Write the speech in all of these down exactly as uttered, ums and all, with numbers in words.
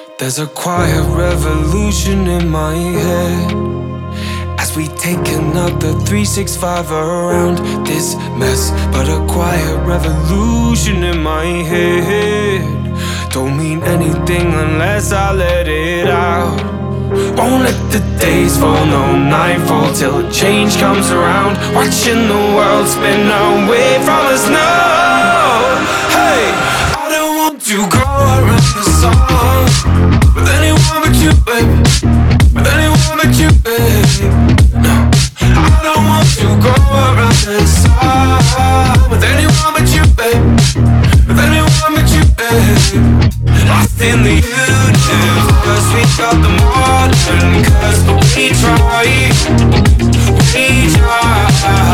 There's a quiet revolution in my head as we take another three sixty-five around this mess. But a quiet revolution in my head don't mean anything unless I let it out. Won't let the days fall, no nightfall till change comes around. Watching the world spin away from us now. Hey, I don't want to go around the sun with anyone but you, baby. With anyone but you, baby. No, I don't want to go around the sun with anyone but you, baby. With anyone but you, baby. Lost in the universe, we got the modern curse, but we try, we try.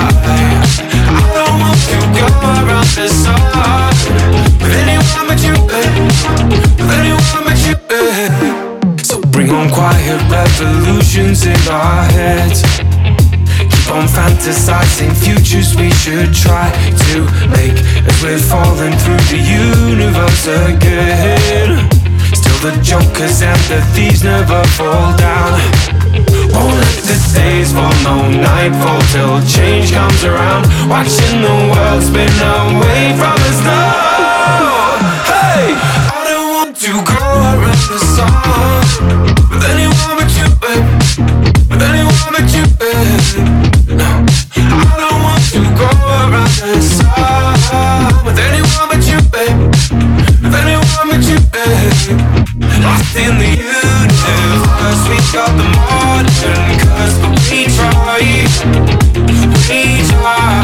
I don't want to go around the sun with anyone but you, baby. With anyone but you, baby. So bring on quiet revolutions in our heads. Keep on fantasizing futures we should try to make as we're falling through the universe again. Still the jokers and the thieves never fall down. Won't let the days fall, no nightfall till change comes around. Watching the world spin away from us now. Hey, I don't want to go around the sun with anyone but you, baby. With anyone but you, baby. No, I don't want to go around the sun with anyone but you, baby. With anyone but you, baby. Lost in the universe, we got the modern curse, but we try, we try.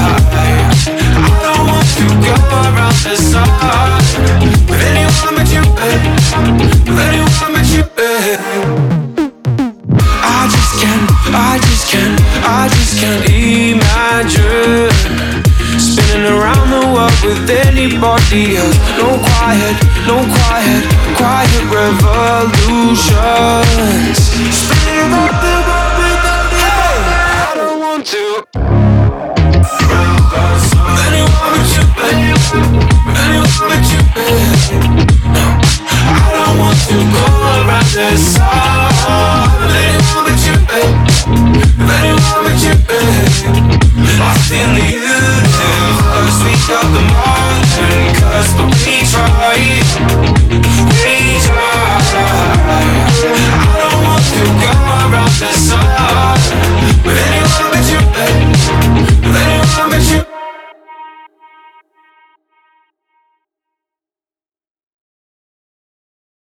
I don't want to go around the sun with anyone but you, baby. With anyone but you, baby. I just can't, I just can't, I just can't imagine spinning around the world with anybody else. No quiet, no quiet, quiet revolutions. Spinning around the world.